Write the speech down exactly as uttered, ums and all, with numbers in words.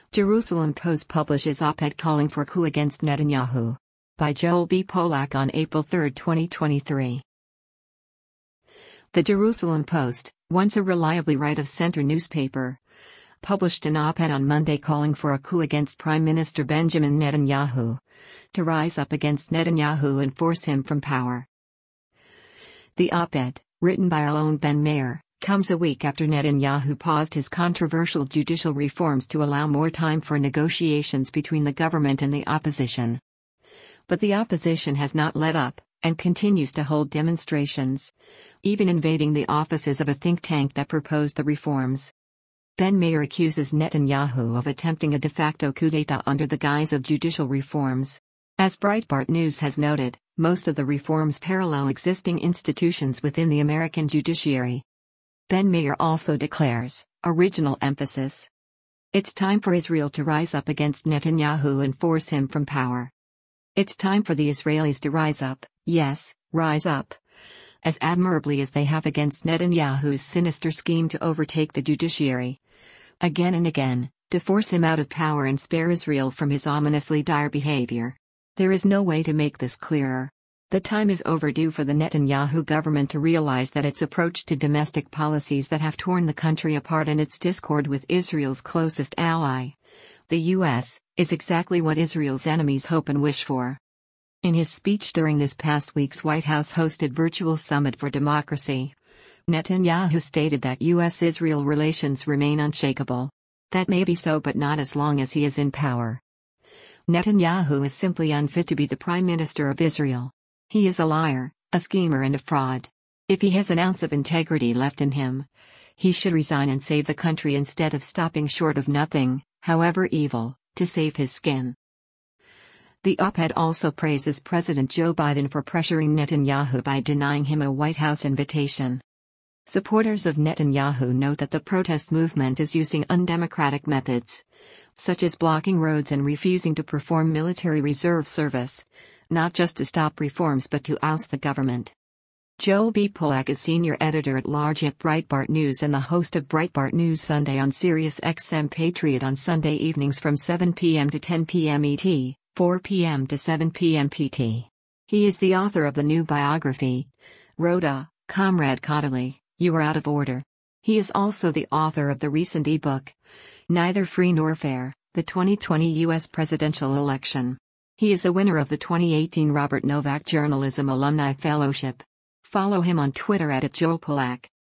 Jerusalem Post publishes op-ed calling for coup against Netanyahu. By Joel B. Polak on April third, twenty twenty-three. The Jerusalem Post, once a reliably right-of-center newspaper, published an op-ed on Monday calling for a coup against Prime Minister Benjamin Netanyahu, to rise up against Netanyahu and force him from power. The op-ed, written by Alon Ben-Meir, comes a week after Netanyahu paused his controversial judicial reforms to allow more time for negotiations between the government and the opposition. But the opposition has not let up, and continues to hold demonstrations, even invading the offices of a think tank that proposed the reforms. Ben-Meir accuses Netanyahu of attempting a de facto coup d'état under the guise of judicial reforms. As Breitbart News has noted, most of the reforms parallel existing institutions within the American judiciary. Ben-Meir also declares, original emphasis. It's time for Israel to rise up against Netanyahu and force him from power. It's time for the Israelis to rise up, yes, rise up, as admirably as they have against Netanyahu's sinister scheme to overtake the judiciary. Again and again, to force him out of power and spare Israel from his ominously dire behavior. There is no way to make this clearer. The time is overdue for the Netanyahu government to realize that its approach to domestic policies that have torn the country apart and its discord with Israel's closest ally, the U S, is exactly what Israel's enemies hope and wish for. In his speech during this past week's White House-hosted virtual summit for democracy, Netanyahu stated that U S Israel relations remain unshakable. That may be so, but not as long as he is in power. Netanyahu is simply unfit to be the Prime Minister of Israel. He is a liar, a schemer and a fraud. If he has an ounce of integrity left in him, he should resign and save the country instead of stopping short of nothing, however evil, to save his skin. The op-ed also praises President Joe Biden for pressuring Netanyahu by denying him a White House invitation. Supporters of Netanyahu note that the protest movement is using undemocratic methods, such as blocking roads and refusing to perform military reserve service, not just to stop reforms but to oust the government. Joel B. Polak is senior editor-at-large at Breitbart News and the host of Breitbart News Sunday on Sirius X M Patriot on Sunday evenings from seven p m to ten p m E T, four p m to seven p m P T. He is the author of the new biography, Rhoda, Comrade Kodaly, You Are Out of Order. He is also the author of the recent e-book, Neither Free Nor Fair, the twenty twenty U S Presidential Election. He is a winner of the twenty eighteen Robert Novak Journalism Alumni Fellowship. Follow him on Twitter at Joel Polak.